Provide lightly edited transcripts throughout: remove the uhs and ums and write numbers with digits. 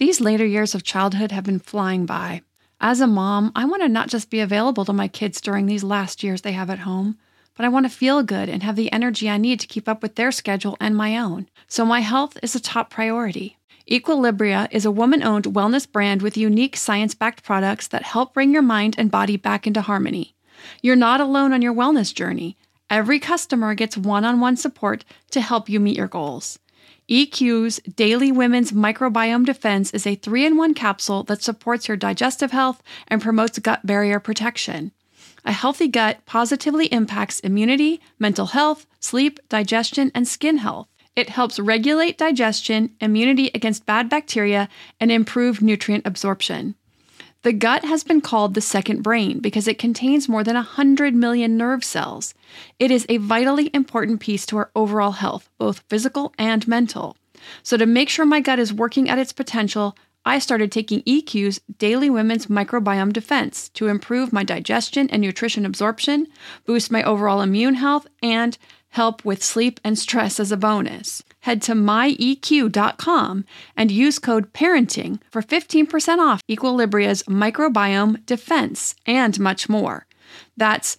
These later years of childhood have been flying by. As a mom, I want to not just be available to my kids during these last years they have at home, but I want to feel good and have the energy I need to keep up with their schedule and my own. So my health is a top priority. Equilibria is a woman-owned wellness brand with unique science-backed products that help bring your mind and body back into harmony. You're not alone on your wellness journey. Every customer gets one-on-one support to help you meet your goals. EQ's Daily Women's Microbiome Defense is a 3-in-1 capsule that supports your digestive health and promotes gut barrier protection. A healthy gut positively impacts immunity, mental health, sleep, digestion, and skin health. It helps regulate digestion, immunity against bad bacteria, and improve nutrient absorption. The gut has been called the second brain because it contains more than 100 million nerve cells. It is a vitally important piece to our overall health, both physical and mental. So to make sure my gut is working at its potential, I started taking EQ's Daily Women's Microbiome Defense to improve my digestion and nutrition absorption, boost my overall immune health, and help with sleep and stress as a bonus. Head to myeq.com and use code PARENTING for 15% off Equilibria's Microbiome Defense and much more. That's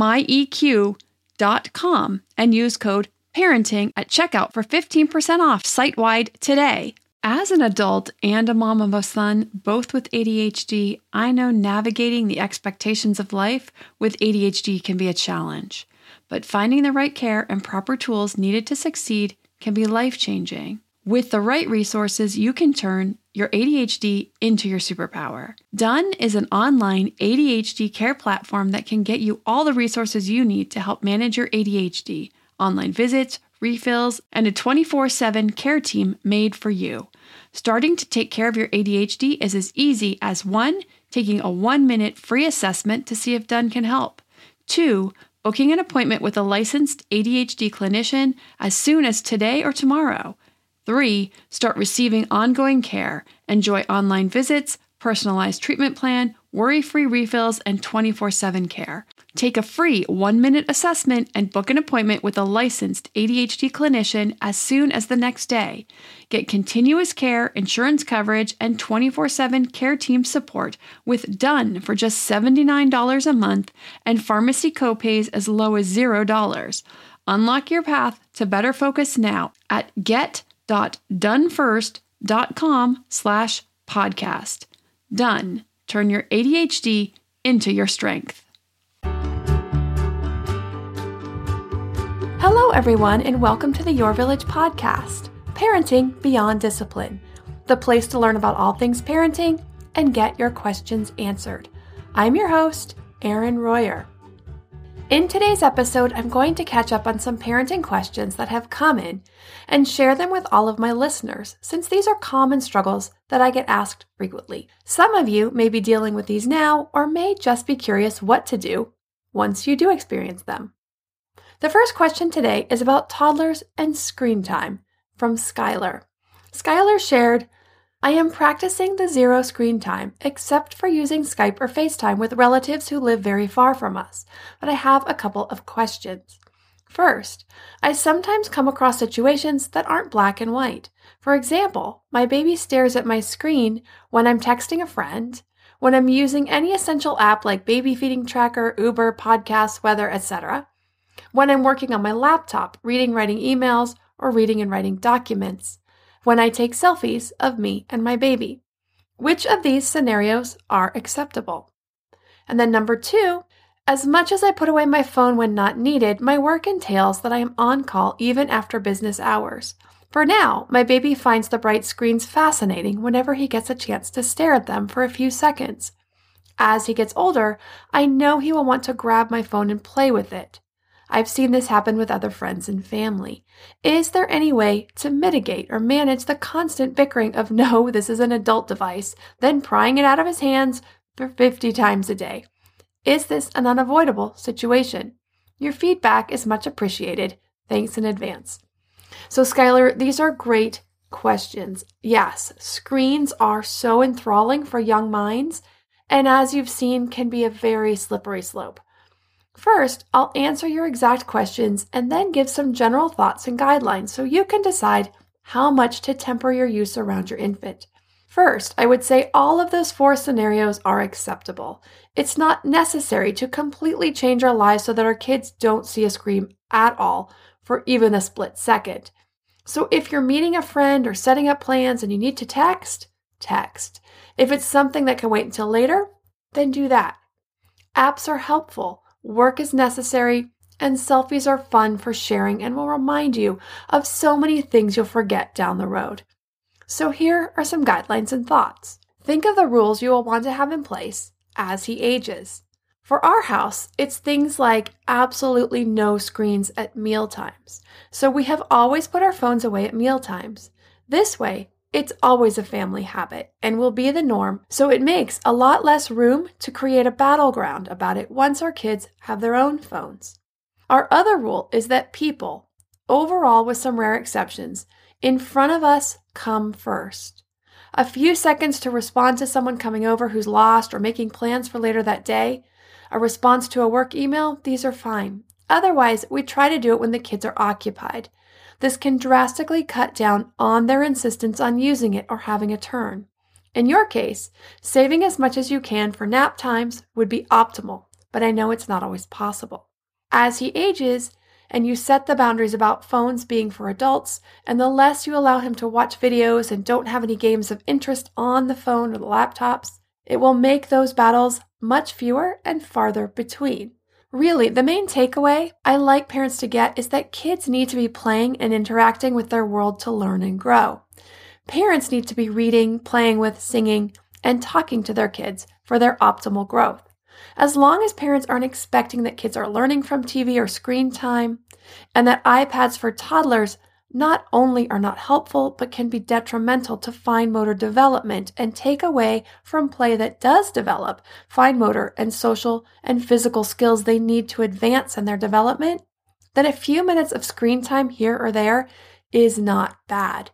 myeq.com and use code PARENTING at checkout for 15% off site-wide today. As an adult and a mom of a son, both with ADHD, I know navigating the expectations of life with ADHD can be a challenge. But finding the right care and proper tools needed to succeed can be life-changing. With the right resources, you can turn your ADHD into your superpower. Done is an online ADHD care platform that can get you all the resources you need to help manage your ADHD, online visits, refills, and a 24/7 care team made for you. Starting to take care of your ADHD is as easy as 1. Taking a 1-minute free assessment to see if Done can help. 2. Booking an appointment with a licensed ADHD clinician as soon as today or tomorrow. 3. Start receiving ongoing care. Enjoy online visits, personalized treatment plan, worry-free refills, and 24/7 care. Take a free 1-minute assessment and book an appointment with a licensed ADHD clinician as soon as the next day. Get continuous care, insurance coverage, and 24/7 care team support with Done for just $79 a month and pharmacy copays as low as $0. Unlock your path to better focus now at get.donefirst.com/podcast. Done. Turn your ADHD into your strength. Hello, everyone, and welcome to the Your Village podcast, Parenting Beyond Discipline, the place to learn about all things parenting and get your questions answered. I'm your host, Erin Royer. In today's episode, I'm going to catch up on some parenting questions that have come in and share them with all of my listeners, since these are common struggles that I get asked frequently. Some of you may be dealing with these now or may just be curious what to do once you do experience them. The first question today is about toddlers and screen time from Skylar. Skylar shared, I am practicing the 0 screen time, except for using Skype or FaceTime with relatives who live very far from us, but I have a couple of questions. First, I sometimes come across situations that aren't black and white. For example, my baby stares at my screen when I'm texting a friend, when I'm using any essential app like baby feeding tracker, Uber, podcasts, weather, etc., when I'm working on my laptop, reading, writing emails, or reading and writing documents, when I take selfies of me and my baby. Which of these scenarios are acceptable? And then number 2, as much as I put away my phone when not needed, my work entails that I am on call even after business hours. For now, my baby finds the bright screens fascinating whenever he gets a chance to stare at them for a few seconds. As he gets older, I know he will want to grab my phone and play with it. I've seen this happen with other friends and family. Is there any way to mitigate or manage the constant bickering of no, this is an adult device, then prying it out of his hands for 50 times a day? Is this an unavoidable situation? Your feedback is much appreciated. Thanks in advance. So Skylar, these are great questions. Yes, screens are so enthralling for young minds, and as you've seen, can be a very slippery slope. First, I'll answer your exact questions and then give some general thoughts and guidelines so you can decide how much to temper your use around your infant. First, I would say all of those 4 scenarios are acceptable. It's not necessary to completely change our lives so that our kids don't see a screen at all for even a split second. So if you're meeting a friend or setting up plans and you need to text, text. If it's something that can wait until later, then do that. Apps are helpful, work is necessary, and selfies are fun for sharing and will remind you of so many things you'll forget down the road. So here are some guidelines and thoughts. Think of the rules you will want to have in place as he ages. For our house, it's things like absolutely no screens at meal times. So we have always put our phones away at meal times. This way, it's always a family habit and will be the norm, so it makes a lot less room to create a battleground about it once our kids have their own phones. Our other rule is that people, overall with some rare exceptions, in front of us come first. A few seconds to respond to someone coming over who's lost or making plans for later that day, a response to a work email, these are fine. Otherwise, we try to do it when the kids are occupied. This can drastically cut down on their insistence on using it or having a turn. In your case, saving as much as you can for nap times would be optimal, but I know it's not always possible. As he ages, and you set the boundaries about phones being for adults, and the less you allow him to watch videos and don't have any games of interest on the phone or the laptops, it will make those battles much fewer and farther between. Really, the main takeaway I like parents to get is that kids need to be playing and interacting with their world to learn and grow. Parents need to be reading, playing with, singing, and talking to their kids for their optimal growth. As long as parents aren't expecting that kids are learning from TV or screen time, and that iPads for toddlers not only are not helpful, but can be detrimental to fine motor development and take away from play that does develop fine motor and social and physical skills they need to advance in their development, then a few minutes of screen time here or there is not bad.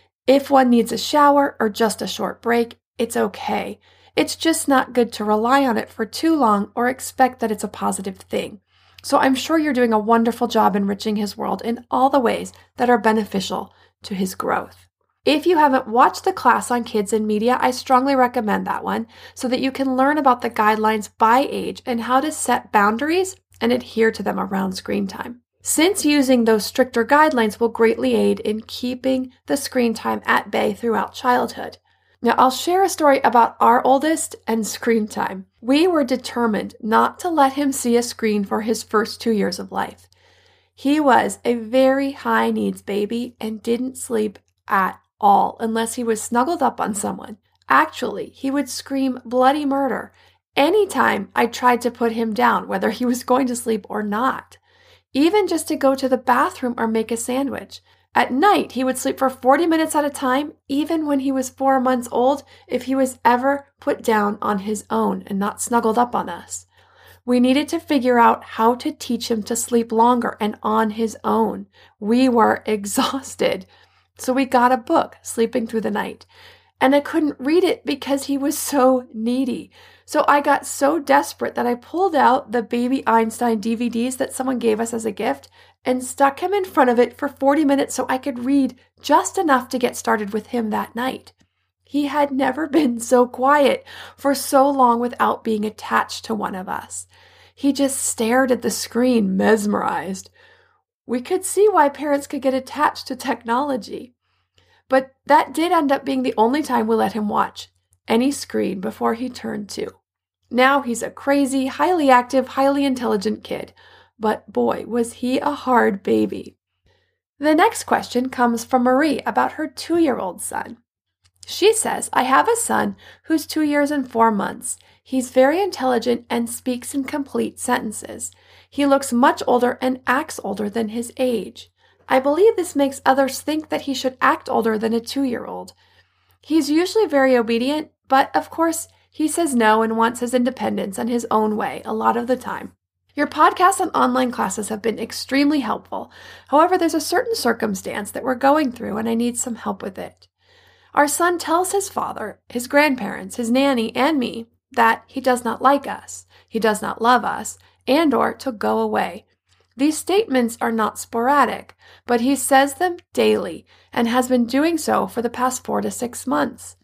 If one needs a shower or just a short break, it's okay. It's just not good to rely on it for too long or expect that it's a positive thing. So I'm sure you're doing a wonderful job enriching his world in all the ways that are beneficial to his growth. If you haven't watched the class on kids and media, I strongly recommend that one so that you can learn about the guidelines by age and how to set boundaries and adhere to them around screen time. Since using those stricter guidelines will greatly aid in keeping the screen time at bay throughout childhood. Now, I'll share a story about our oldest and screen time. We were determined not to let him see a screen for his first 2 years of life. He was a very high needs baby and didn't sleep at all unless he was snuggled up on someone. Actually, he would scream bloody murder anytime I tried to put him down, whether he was going to sleep or not. Even just to go to the bathroom or make a sandwich. At night, he would sleep for 40 minutes at a time, even when he was 4 months old, if he was ever put down on his own and not snuggled up on us. We needed to figure out how to teach him to sleep longer and on his own. We were exhausted. So we got a book, Sleeping Through the Night. And I couldn't read it because he was so needy. So I got so desperate that I pulled out the Baby Einstein DVDs that someone gave us as a gift and stuck him in front of it for 40 minutes so I could read just enough to get started with him that night. He had never been so quiet for so long without being attached to one of us. He just stared at the screen, mesmerized. We could see why parents could get attached to technology. But that did end up being the only time we let him watch any screen before he turned 2. Now he's a crazy, highly active, highly intelligent kid. But boy, was he a hard baby. The next question comes from Marie about her 2-year-old son. She says, I have a son who's 2 years and 4 months. He's very intelligent and speaks in complete sentences. He looks much older and acts older than his age. I believe this makes others think that he should act older than a 2-year-old. He's usually very obedient, but of course, he says no and wants his independence and his own way a lot of the time. Your podcasts and online classes have been extremely helpful. However, there's a certain circumstance that we're going through and I need some help with it. Our son tells his father, his grandparents, his nanny, and me that he does not like us, he does not love us, and or to go away. These statements are not sporadic, but he says them daily and has been doing so for the past 4 to 6 months.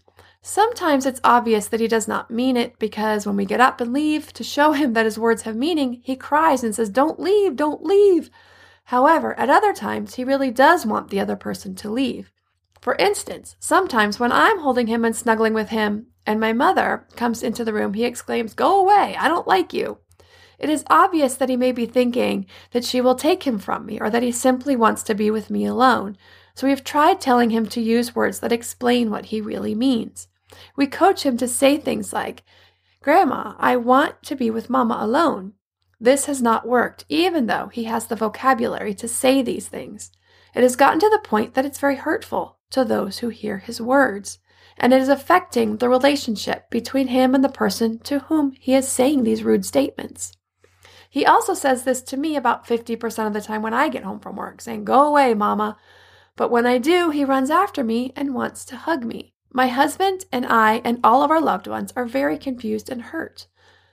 Sometimes it's obvious that he does not mean it because when we get up and leave to show him that his words have meaning, he cries and says, "Don't leave, don't leave." However, at other times, he really does want the other person to leave. For instance, sometimes when I'm holding him and snuggling with him and my mother comes into the room, he exclaims, "Go away, I don't like you." It is obvious that he may be thinking that she will take him from me or that he simply wants to be with me alone. So we have tried telling him to use words that explain what he really means. We coach him to say things like, "Grandma, I want to be with Mama alone." This has not worked, even though he has the vocabulary to say these things. It has gotten to the point that it's very hurtful to those who hear his words, and it is affecting the relationship between him and the person to whom he is saying these rude statements. He also says this to me about 50% of the time when I get home from work, saying, "Go away, Mama." But when I do, he runs after me and wants to hug me. My husband and I and all of our loved ones are very confused and hurt.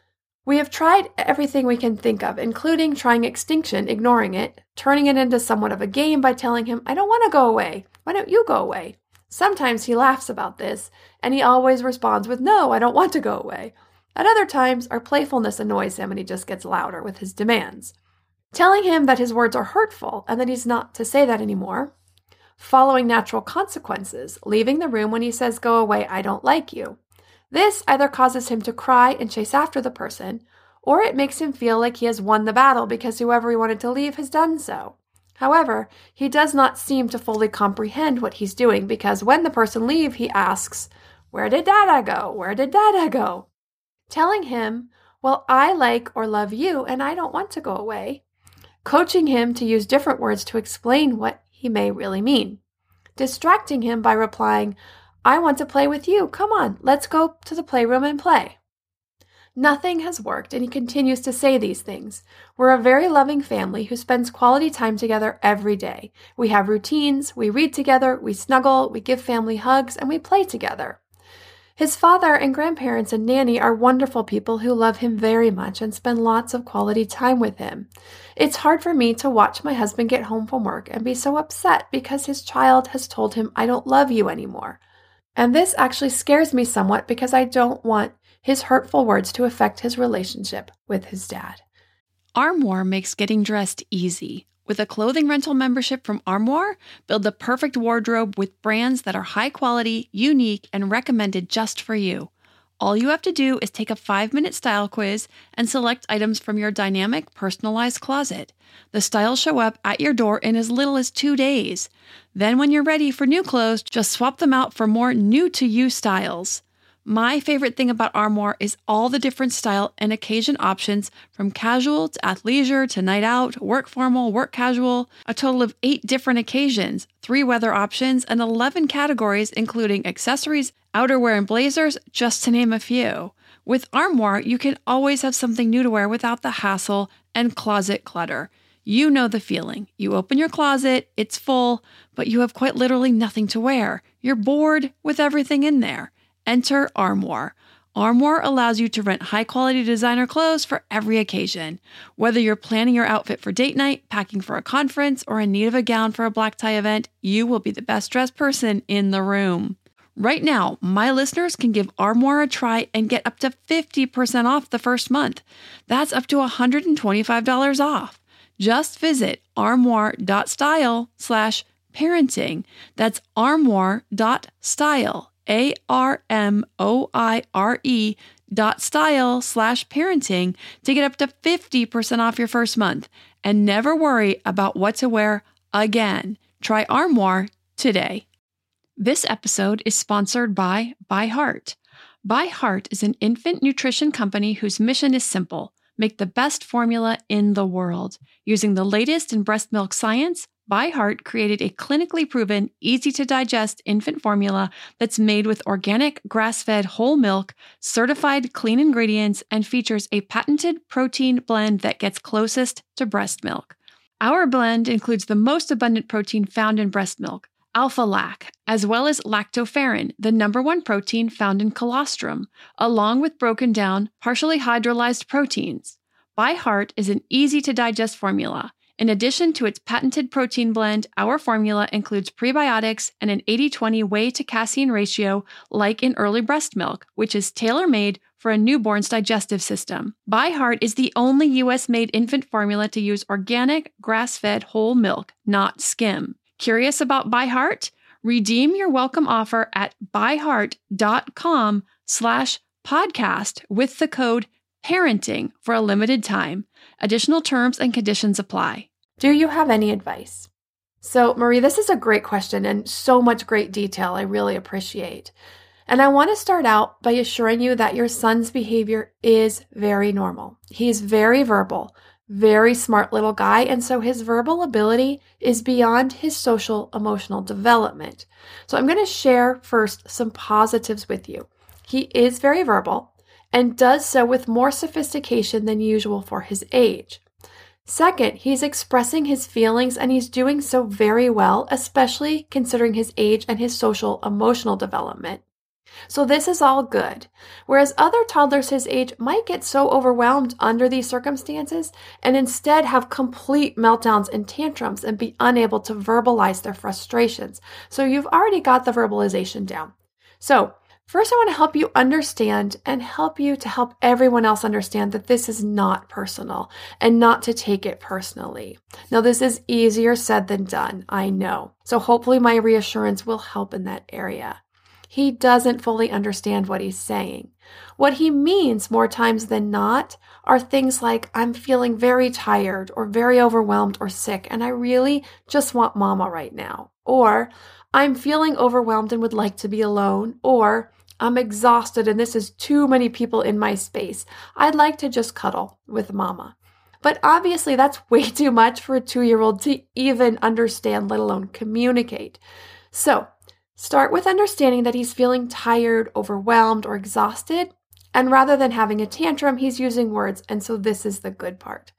We have tried everything we can think of, including trying extinction, ignoring it, turning it into somewhat of a game by telling him, "I don't want to go away. Why don't you go away?" Sometimes he laughs about this, and he always responds with, "No, I don't want to go away." At other times, our playfulness annoys him and he just gets louder with his demands. Telling him that his words are hurtful and that he's not to say that anymore. Following natural consequences, leaving the room when he says, "Go away, I don't like you." This either causes him to cry and chase after the person, or it makes him feel like he has won the battle because whoever he wanted to leave has done so. However, he does not seem to fully comprehend what he's doing because when the person leaves, he asks, "Where did Dada go? Where did Dada go?" Telling him, "Well, I like or love you and I don't want to go away." Coaching him to use different words to explain what he may really mean. Distracting him by replying, "I want to play with you. Come on, let's go to the playroom and play." Nothing has worked, and he continues to say these things. We're a very loving family who spends quality time together every day. We have routines, we read together, we snuggle, we give family hugs, and we play together. His father and grandparents and nanny are wonderful people who love him very much and spend lots of quality time with him. It's hard for me to watch my husband get home from work and be so upset because his child has told him, "I don't love you anymore." And this actually scares me somewhat because I don't want his hurtful words to affect his relationship with his dad. Armoire makes getting dressed easy. With a clothing rental membership from Armoire, build the perfect wardrobe with brands that are high quality, unique, and recommended just for you. All you have to do is take a 5-minute style quiz and select items from your dynamic, personalized closet. The styles show up at your door in as little as 2 days. Then when you're ready for new clothes, just swap them out for more new-to-you styles. My favorite thing about Armoire is all the different style and occasion options from casual to athleisure to night out, work formal, work casual, a total of 8 different occasions, 3 weather options, and 11 categories including accessories, outerwear, and blazers, just to name a few. With Armoire, you can always have something new to wear without the hassle and closet clutter. You know the feeling. You open your closet, it's full, but you have quite literally nothing to wear. You're bored with everything in there. Enter Armoire. Armoire allows you to rent high-quality designer clothes for every occasion. Whether you're planning your outfit for date night, packing for a conference, or in need of a gown for a black tie event, you will be the best-dressed person in the room. Right now, my listeners can give Armoire a try and get up to 50% off the first month. That's up to $125 off. Just visit armoire.style/parenting. That's armoire.style. ARMOIRE.style/parenting to get up to 50% off your first month and never worry about what to wear again. Try Armoire today. This episode is sponsored by ByHeart. ByHeart is an infant nutrition company whose mission is simple: make the best formula in the world. Using the latest in breast milk science, ByHeart created a clinically proven, easy-to-digest infant formula that's made with organic, grass-fed whole milk, certified clean ingredients, and features a patented protein blend that gets closest to breast milk. Our blend includes the most abundant protein found in breast milk, alpha-lac, as well as lactoferrin, the #1 protein found in colostrum, along with broken down, partially hydrolyzed proteins. ByHeart is an easy-to-digest formula. In addition to its patented protein blend, our formula includes prebiotics and an 80-20 whey to casein ratio like in early breast milk, which is tailor-made for a newborn's digestive system. ByHeart is the only U.S.-made infant formula to use organic, grass-fed whole milk, not skim. Curious about ByHeart? Redeem your welcome offer at byheart.com/podcast with the code PARENTING for a limited time. Additional terms and conditions apply. Do you have any advice? So, Marie, this is a great question and so much great detail I really appreciate. And I want to start out by assuring you that your son's behavior is very normal. He's very verbal, very smart little guy, and so his verbal ability is beyond his social emotional development. So I'm going to share first some positives with you. He is very verbal and does so with more sophistication than usual for his age. Second, he's expressing his feelings and he's doing so very well, especially considering his age and his social emotional development. So this is all good. Whereas other toddlers his age might get so overwhelmed under these circumstances and instead have complete meltdowns and tantrums and be unable to verbalize their frustrations. So you've already got the verbalization down. So first, I want to help you understand and help you to help everyone else understand that this is not personal and not to take it personally. Now, this is easier said than done, I know. So hopefully my reassurance will help in that area. He doesn't fully understand what he's saying. What he means more times than not are things like, I'm feeling very tired or very overwhelmed or sick, and I really just want mama right now. Or, I'm feeling overwhelmed and would like to be alone. Or, I'm exhausted and this is too many people in my space. I'd like to just cuddle with mama. But obviously that's way too much for a 2-year-old to even understand, let alone communicate. So start with understanding that he's feeling tired, overwhelmed, or exhausted. And rather than having a tantrum, he's using words. And so this is the good part.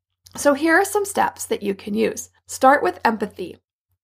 So here are some steps that you can use. Start with empathy.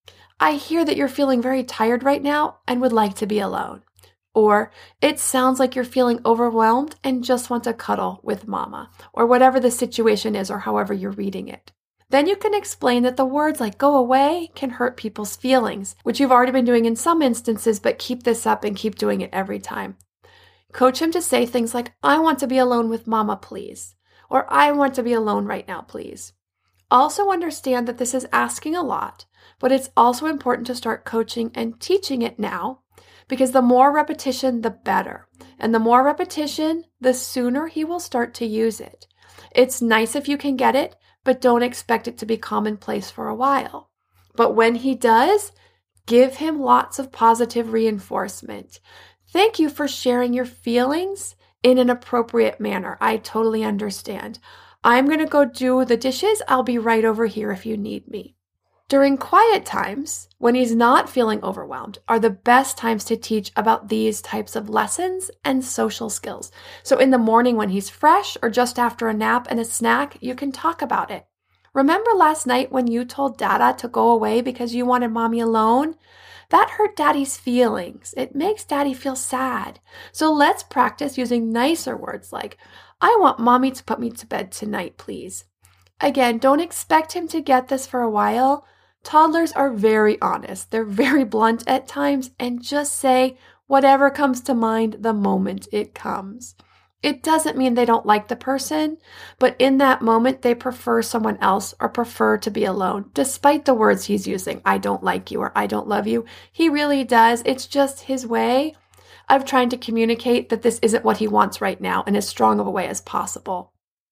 I hear that you're feeling very tired right now and would like to be alone. Or, it sounds like you're feeling overwhelmed and just want to cuddle with mama, or whatever the situation is or however you're reading it. Then you can explain that the words like go away can hurt people's feelings, which you've already been doing in some instances, but keep this up and keep doing it every time. Coach him to say things like, I want to be alone with mama, please, or I want to be alone right now, please. Also understand that this is asking a lot, but it's also important to start coaching and teaching it now, because the more repetition, the better. And the more repetition, the sooner he will start to use it. It's nice if you can get it, but don't expect it to be commonplace for a while. But when he does, give him lots of positive reinforcement. Thank you for sharing your feelings in an appropriate manner. I totally understand. I'm going to go do the dishes. I'll be right over here if you need me. During quiet times, when he's not feeling overwhelmed, are the best times to teach about these types of lessons and social skills. So in the morning when he's fresh or just after a nap and a snack, you can talk about it. Remember last night when you told Dada to go away because you wanted mommy alone? That hurt Daddy's feelings. It makes Daddy feel sad. So let's practice using nicer words like, I want mommy to put me to bed tonight, please. Again, don't expect him to get this for a while. Toddlers are very honest. They're very blunt at times and just say whatever comes to mind the moment it comes. It doesn't mean they don't like the person, but in that moment they prefer someone else or prefer to be alone, despite the words he's using, I don't like you or I don't love you. He really does. It's just his way of trying to communicate that this isn't what he wants right now in as strong of a way as possible.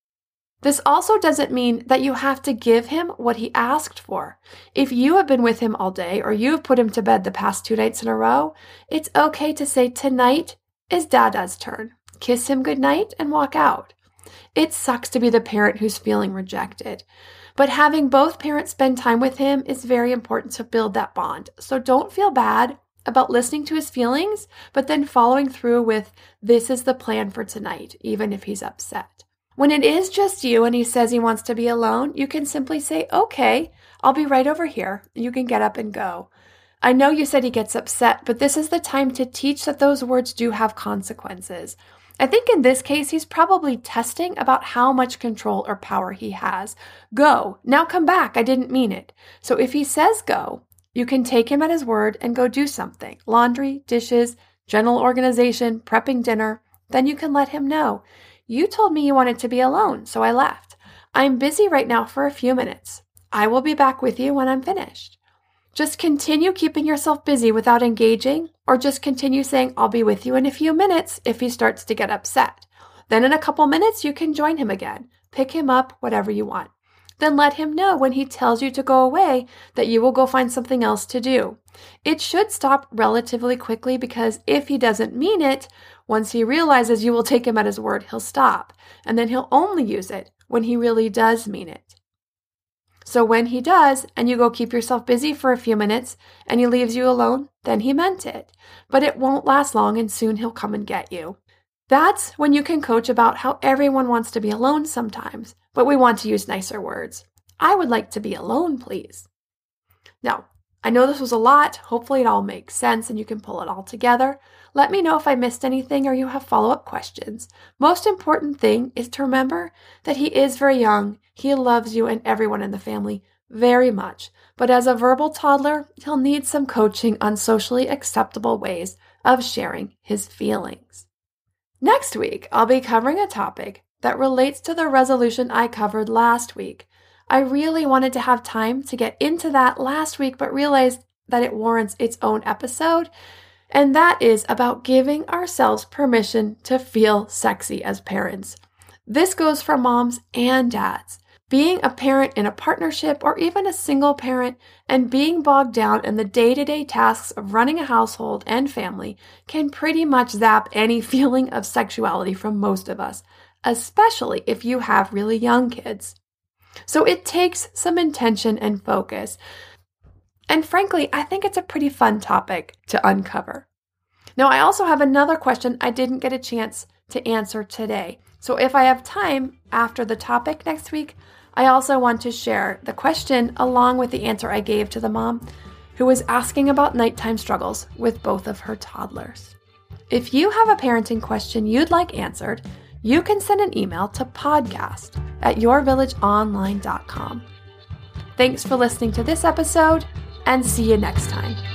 This also doesn't mean that you have to give him what he asked for. If you have been with him all day or you've put him to bed the past 2 nights in a row, it's okay to say tonight is Dada's turn. Kiss him goodnight and walk out. It sucks to be the parent who's feeling rejected, but having both parents spend time with him is very important to build that bond. So don't feel bad about listening to his feelings, but then following through with this is the plan for tonight, even if he's upset. When it is just you and he says he wants to be alone, you can simply say, okay, I'll be right over here. You can get up and go. I know you said he gets upset, but this is the time to teach that those words do have consequences. I think in this case, he's probably testing about how much control or power he has. Go. Now come back. I didn't mean it. So if he says go, you can take him at his word and go do something. Laundry, dishes, general organization, prepping dinner. Then you can let him know. You told me you wanted to be alone, so I left. I'm busy right now for a few minutes. I will be back with you when I'm finished. Just continue keeping yourself busy without engaging, or just continue saying, I'll be with you in a few minutes if he starts to get upset. Then in a couple minutes, you can join him again. Pick him up, whatever you want. Then let him know when he tells you to go away that you will go find something else to do. It should stop relatively quickly because if he doesn't mean it, once he realizes you will take him at his word, he'll stop. And then he'll only use it when he really does mean it. So when he does, and you go keep yourself busy for a few minutes, and he leaves you alone, then he meant it. But it won't last long, and soon he'll come and get you. That's when you can coach about how everyone wants to be alone sometimes, but we want to use nicer words. I would like to be alone, please. Now, I know this was a lot. Hopefully it all makes sense and you can pull it all together. Let me know if I missed anything or you have follow-up questions. Most important thing is to remember that he is very young. He loves you and everyone in the family very much. But as a verbal toddler, he'll need some coaching on socially acceptable ways of sharing his feelings. Next week, I'll be covering a topic that relates to the resolution I covered last week. I really wanted to have time to get into that last week, but realized that it warrants its own episode. And that is about giving ourselves permission to feel sexy as parents. This goes for moms and dads. Being a parent in a partnership or even a single parent and being bogged down in the day-to-day tasks of running a household and family can pretty much zap any feeling of sexuality from most of us, especially if you have really young kids. So it takes some intention and focus. And frankly, I think it's a pretty fun topic to uncover. Now, I also have another question I didn't get a chance to answer today. So if I have time after the topic next week, I also want to share the question along with the answer I gave to the mom who was asking about nighttime struggles with both of her toddlers. If you have a parenting question you'd like answered, you can send an email to podcast@yourvillageonline.com. Thanks for listening to this episode, and see you next time.